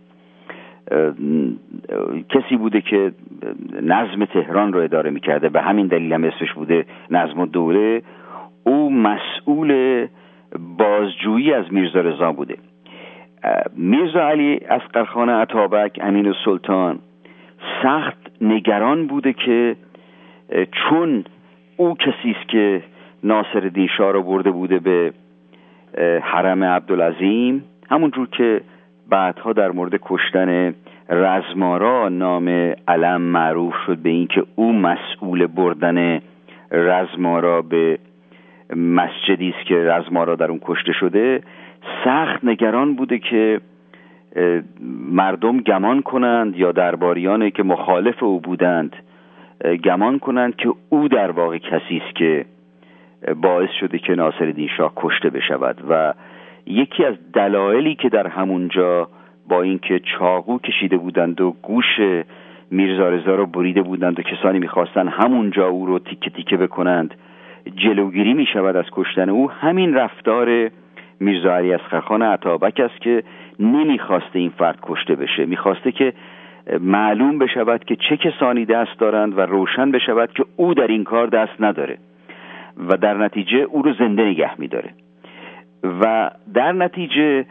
کسی بوده که نظم تهران رو اداره میکرده، به همین دلیل هم اسمش بوده نظم الدوله، او مسئول بازجویی از میرزا رضا بوده. میرزا علی اصغرخان عطابک امین السلطان سخت نگران بوده که چون او کسی است که ناصرالدین شاه رو برده بوده به حرم عبدالعظیم، همونجور که بعدها در مورد کشتن رزمارا نام علم معروف شد به این که او مسئول بردن رزمارا به مسجدی است که رزمارا در اون کشته شده، سخت نگران بوده که مردم گمان کنند یا درباریانی که مخالف او بودند گمان کنند که او در واقع کسی است که باعث شده که ناصرالدین شاه کشته بشود. و یکی از دلایلی که در همونجا با اینکه چاقو کشیده بودند و گوش میرزا رضا رو بریده بودند و کسانی میخواستند همونجا او رو تیکه تیکه بکنند جلوگیری میشود از کشتن او، همین رفتار میرزا علی اصغرخان عطابک است که نمیخواسته این فرد کشته بشه، میخواسته که معلوم بشود که چه کسانی دست دارند و روشن بشود که او در این کار دست نداره و در نتیجه او رو زنده نگه میداره. و در نتیجه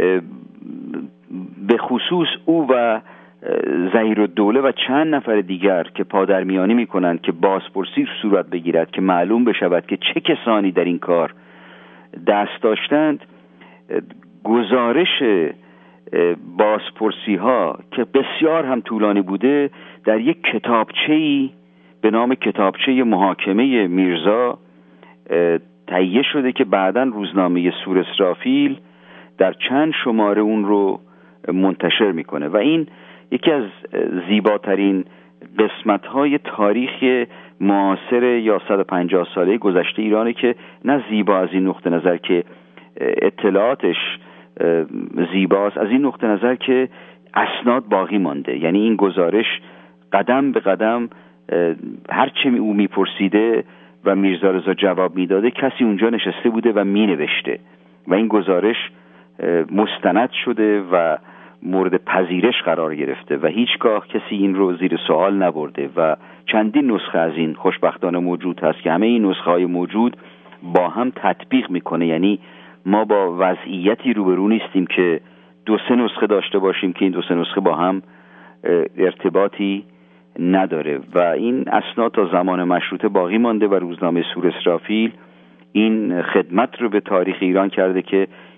به خصوص او و ظهیرالدوله و چند نفر دیگر که پادرمیانی میکنند که بازپرسی صورت بگیرد که معلوم بشود که چه کسانی در این کار دست داشتند، گزارش بازپرسی ها که بسیار هم طولانی بوده در یک کتابچه‌ای به نام کتابچه محاکمه میرزا تهیه شده که بعداً روزنامه سور اسرافیل در چند شماره اون رو منتشر میکنه و این یکی از زیباترین قسمت‌های تاریخ معاصر یا صد و پنجاه ساله گذشته ایرانه که نه زیبا از این نقطه نظر که اطلاعاتش زیباست، از این نقطه نظر که اسناد باقی مانده. یعنی این گزارش قدم به قدم هر چه او میپرسیده و میرزا رضا جواب میداده کسی اونجا نشسته بوده و مینوشته و این گزارش مستند شده و مورد پذیرش قرار گرفته و هیچگاه کسی این رو زیر سوال نبرده و چندین نسخه از این خوشبختانه موجود هست که همه این نسخه های موجود با هم تطبیق میکنه. یعنی ما با وضعیتی روبرو نیستیم که دو سه نسخه داشته باشیم که این دو سه نسخه با هم ارتباطی نداره و این اسناد تا زمان مشروطه باقی مانده و روزنامه سور اسرافیل این خدمت رو به تاریخ ایران کرده که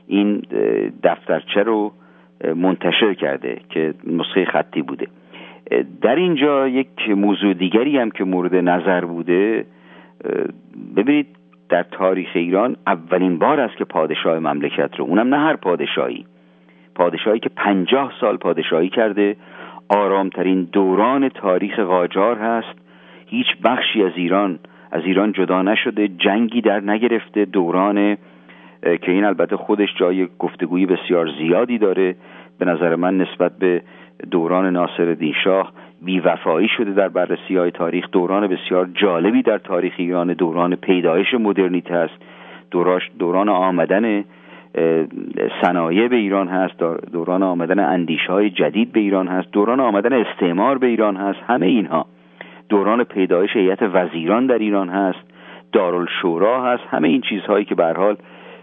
این دفترچه رو منتشر کرده که نسخه خطی بوده. در اینجا یک موضوع دیگری هم که مورد نظر بوده، ببینید در تاریخ ایران اولین بار است که پادشاه مملکت رو، اونم نه هر پادشاهی، پادشاهی که پنجاه سال پادشاهی کرده، آرامترین دوران تاریخ قاجار هست، هیچ بخشی از ایران از ایران جدا نشده، جنگی در نگرفته، دوران که این البته خودش جای گفتگویی بسیار زیادی داره. به نظر من نسبت به دوران ناصرالدین شاه بی‌وفایی شده در بررسی‌های تاریخ. دوران بسیار جالبی در تاریخ ایران، دوران پیدایش مدرنیته است، دوران آمدن صنایع به ایران هست، دوران آمدن اندیشه‌های جدید به ایران هست، دوران آمدن استعمار به ایران هست. همه اینها دوران پیدایش هیئت وزیران در ایران هست، دارالشورا هست. همه این چیزهایی که به هر حال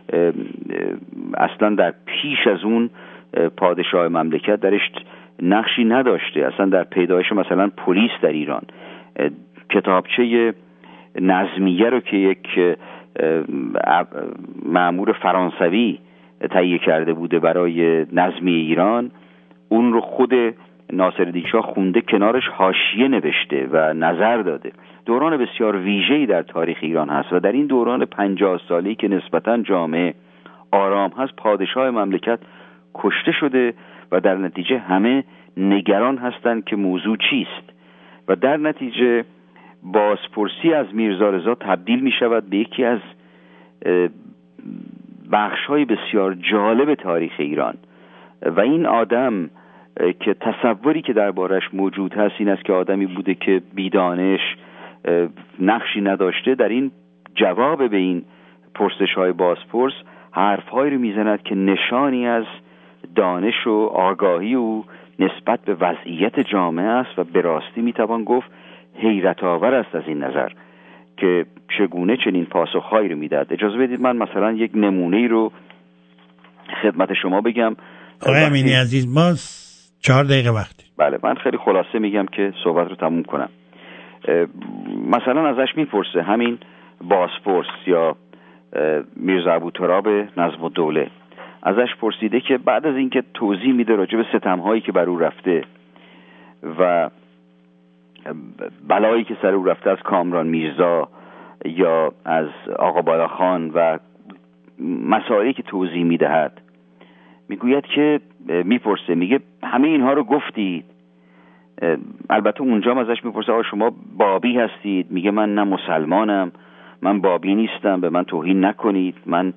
اصلا در پیش از اون پادشاه مملکت درش نقشی نداشته. اصلا در پیدایش مثلا پلیس در ایران، کتابچه نظمیه رو که یک مأمور فرانسوی تهیه کرده بوده برای نظمیه ایران، اون رو خود ناصرالدین شاه خونده، کنارش حاشیه نوشته و نظر داده. دوران بسیار ویژه‌ای در تاریخ ایران هست و در این دوران پنجاه سالی که نسبتاً جامعه آرام هست، پادشاه مملکت کشته شده و در نتیجه همه نگران هستند که موضوع چیست و در نتیجه بازپرسی از میرزا رضا تبدیل می شود به یکی از بخش‌های بسیار جالب تاریخ ایران. و این آدم که تصوری که دربارش موجود هست این است که آدمی بوده که بیدانش، نقشی نداشته، در این جواب به این پرسش‌های بازپرس حرف‌هایی رو میزند که نشانی از دانش و آگاهی او نسبت به وضعیت جامعه است و به راستی میتوان گفت حیرت آور است از این نظر که چگونه چنین پاسخ‌هایی رو میداد. اجازه بدید من مثلا یک نمونه‌ای رو خدمت شما بگم. آقای امینی عزیز، ما چهار دقیقه وقت. بله، من خیلی خلاصه میگم که صحبت رو تموم کنم. مثلا ازش میپرسه همین بازپرس یا میرزا ابوتراب نظم الدوله، ازش پرسیده که بعد از اینکه توضیح میده راجع به ستم‌هایی که بر او رفته و بلایی که سر او رفته از کامران میرزا یا از آقا بالاخان و مسائلی که توضیح میدهد، میگوید که میپرسه، میگه همه اینها رو گفتید. البته اونجا ازش میپرسه آقا شما بابی هستید؟ میگه من نه مسلمانم، من بابی نیستم، به من توهین نکنید، من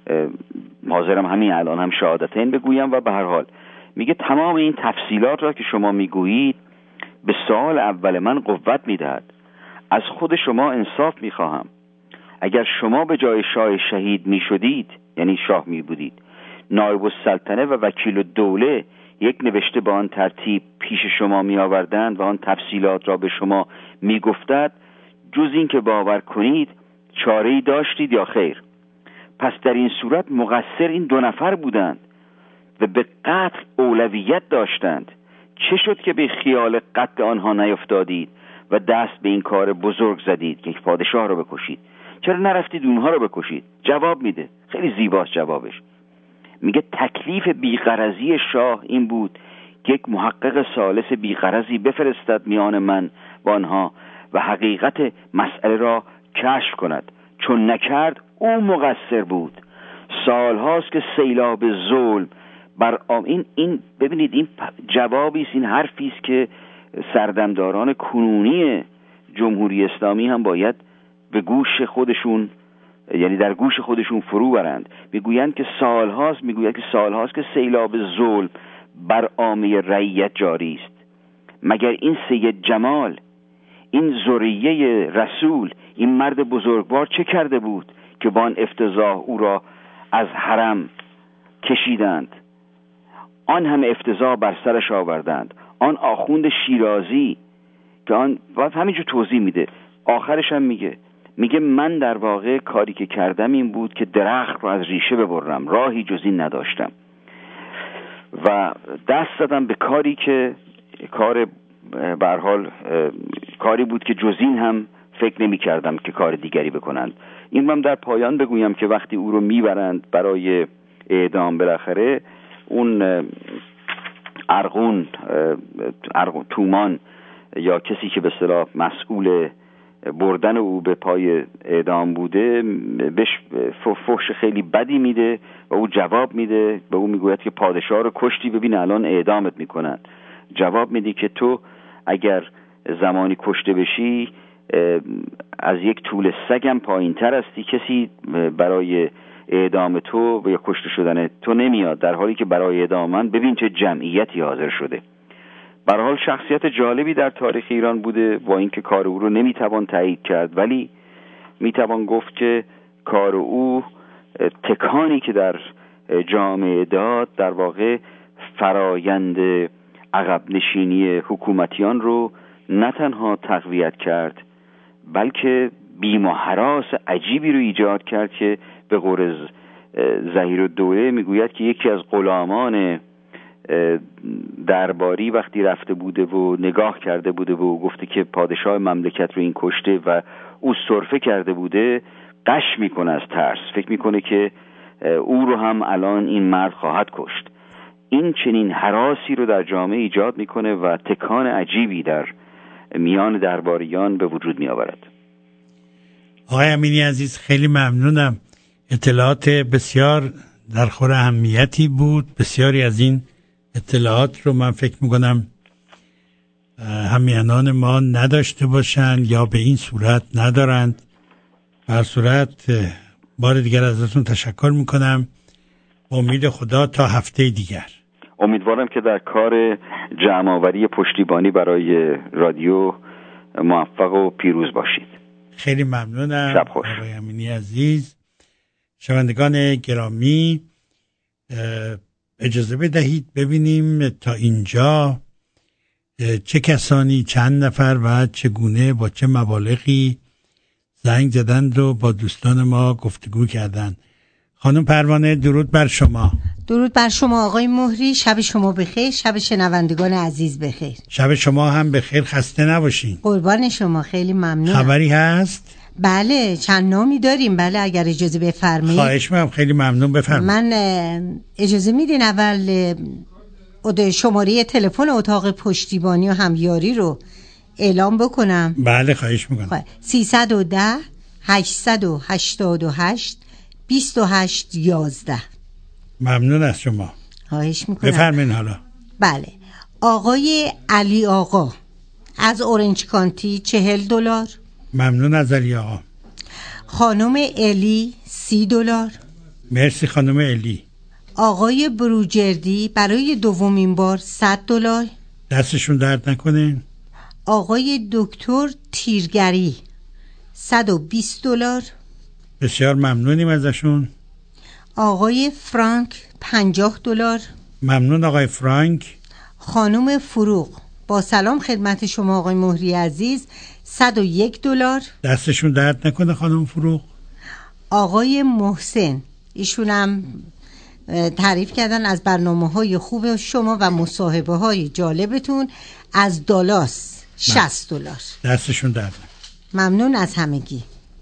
حاضرم همین الان هم شهادتین بگویم. و به هر حال میگه تمام این تفصیلات را که شما میگویید به سوال اول من قوت میدهد. از خود شما انصاف میخواهم. اگر شما به جای شاه شهید میشدید، یعنی شاه میبودید، نایب السلطنه و وکیل الدوله یک نوشته با آن ترتیب پیش شما می آوردند و آن تفصیلات را به شما می گفتند، جز این که باور کنید چاره‌ای داشتید یا خیر؟ پس در این صورت مقصر این دو نفر بودند و به قتل اولویت داشتند. چه شد که به خیال قتل آنها نیفتادید و دست به این کار بزرگ زدید که یک پادشاه را بکشید؟ چرا نرفتید اونها را بکشید؟ جواب میده، خیلی زیباست جوابش. میگه تکلیف بیغرضی شاه این بود که یک محقق ثالث بیغرضی بفرستد میان من و آنها و حقیقت مسئله را کشف کند. چون نکرد او مقصر بود. سالهاست که سیلاب ظلم بر آم این این ببینید این جوابی است، این حرفی است که سردمداران کنونی جمهوری اسلامی هم باید به گوش خودشون، یعنی در گوش خودشون فرو برند. میگویند که سالهاست میگوید که سالهاست که سیلاب ظلم بر عامه رعیت جاری است. مگر این سید جمال، این ذریه رسول، این مرد بزرگوار چه کرده بود که با آن افتضاح او را از حرم کشیدند، آن هم افتضاح بر سرش آوردند؟ آن آخوند شیرازی که آن همینجور توضیح میده، آخرش هم میگه میگه من در واقع کاری که کردم این بود که درخت رو از ریشه ببرم، راهی جز این نداشتم و دست زدم به کاری که کار به هر حال کاری بود که جز این هم فکر نمی کردم که کار دیگری بکنند. این من در پایان بگویم که وقتی او رو میبرند برای اعدام بالاخره اون ارغون ارغون تومان یا کسی که به اصطلاح مسئول بردن او به پای اعدام بوده بهش فحش خیلی بدی میده و او جواب میده، به او میگوید که پادشاه رو کشتی، ببین الان اعدامت میکنن. جواب میدی که تو اگر زمانی کشته بشی از یک طول سگم پایین تر هستی، کسی برای اعدام تو و یا کشته شدن تو نمیاد، در حالی که برای اعدام من ببین چه جمعیتی حاضر شده. به هر حال شخصیت جالبی در تاریخ ایران بوده، با اینکه کار او رو نمیتوان تایید کرد، ولی میتوان گفت که کار او تکانی که در جامعه داد در واقع فرایند عقب نشینی حکومتیان رو نه تنها تقویت کرد، بلکه بیم و هراس عجیبی رو ایجاد کرد که به قول ظهیرالدوله میگوید که یکی از غلامان درباری وقتی رفته بوده و نگاه کرده بوده و گفته که پادشاه مملکت رو این کشته و او سرفه کرده بوده، قش میکنه از ترس، فکر میکنه که او رو هم الان این مرد خواهد کشت. این چنین هراسی رو در جامعه ایجاد میکنه و تکان عجیبی در میان درباریان به وجود میآورد. آقای امینی عزیز خیلی ممنونم، اطلاعات بسیار در خور اهمیتی بود. بسیاری از این اطلاعات رو من فکر میکنم همیهنان ما نداشته باشن یا به این صورت ندارند. بر صورت بار دیگر ازتون تشکر میکنم، امید خدا تا هفته دیگر. امیدوارم که در کار جمع‌آوری پشتیبانی برای رادیو موفق و پیروز باشید. خیلی ممنونم شب خوش. آقای امینی عزیز. شنوندگان گرامی اجازه بدهید ببینیم تا اینجا چه کسانی، چند نفر و چگونه با چه مبالغی زنگ زدند و با دوستان ما گفتگو کردند. خانم پروانه درود بر شما. درود بر شما آقای مهری، شب شما بخیر، شب شنوندگان عزیز بخیر. شب شما هم بخیر، خسته نباشین. قربان شما، خیلی ممنون. خبری هست؟ بله چند نامی داریم، بله اگر اجازه بفرمایید. خواهش می‌کنم، خیلی ممنون، بفرمایید. من اجازه میدین اول شماره تلفن اتاق پشتیبانی و همیاری رو اعلام بکنم؟ بله خواهش می‌کنم. سیصد و ده هشتصد و هشتاد و هشت بیست و هشت یازده. ممنون از شما. خواهش میکنم. بفرمایید. حالا بله آقای علی آقا از اورنج کانتی چهل دلار. ممنون از علی آقا. خانم الی سی دلار. مرسی خانم الی. آقای بروجردی برای دومین بار صد دلار. دستشون درد نکنه. آقای دکتر تیرگری صد و بیست دلار. بسیار ممنونیم ازشون. آقای فرانک پنجاه دلار. ممنون آقای فرانک. خانم فروغ با سلام خدمت شما آقای مهری عزیز صد و یک دلار. دستشون درد نکنه خانم فروغ. آقای محسن ایشون هم تعریف کردن از برنامه‌های خوب شما و مصاحبه‌های جالبتون از دالاس شصت دلار. دستشون درد نکنه. ممنون از همگی.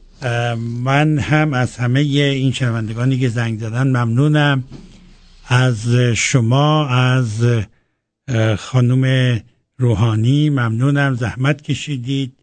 من هم از همه این شنوندگانی که زنگ زدن ممنونم. از شما، از خانم روحانی ممنونم، زحمت کشیدید.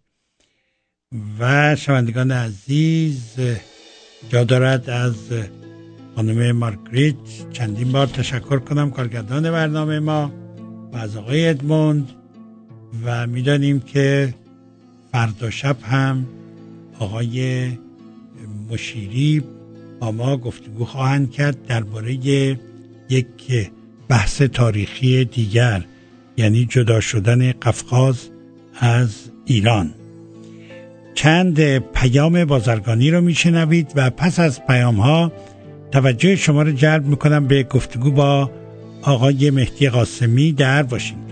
و شنوندگان عزیز جا دارد از خانم مارگریت چندین بار تشکر کنم، کارگردان برنامه ما، و از آقای ادموند. و میدانیم که فردا شب هم آقای مشیری با ما گفتگو خواهند کرد درباره یک بحث تاریخی دیگر، یعنی جدا شدن قفقاز از ایران. چند پیام بازرگانی رو میشنوید و پس از پیام ها توجه شما رو جلب میکنم به گفتگو با آقای مهدی قاسمی در واشنگتن.